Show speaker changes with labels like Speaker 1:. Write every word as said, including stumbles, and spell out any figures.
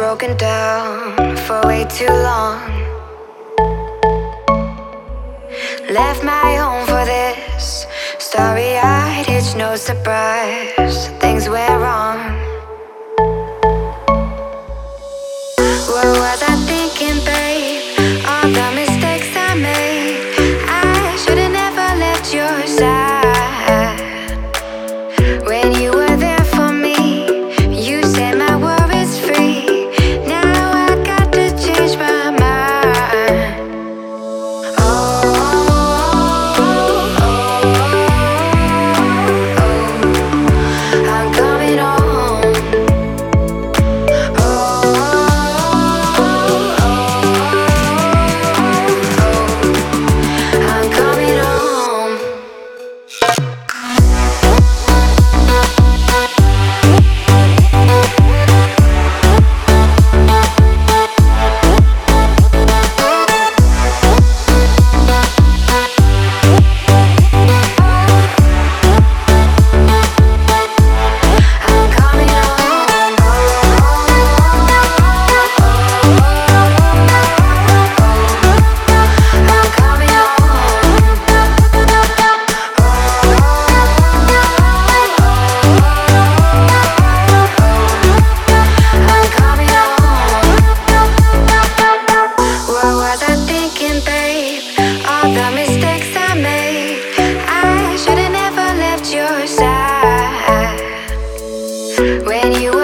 Speaker 1: broken down for way too long. Left my home for this. Starry-eyed, it's no surprise things went wrong. What was I thinking, babe? All the mistakes I made. I should've never left your side. When you were there for me, you said my worries free. Now I got to change my mind. Oh, oh, oh, oh, oh. I'm coming home. Oh, oh, oh, oh, I'm coming home. All the mistakes I made, I should've never left your side. When you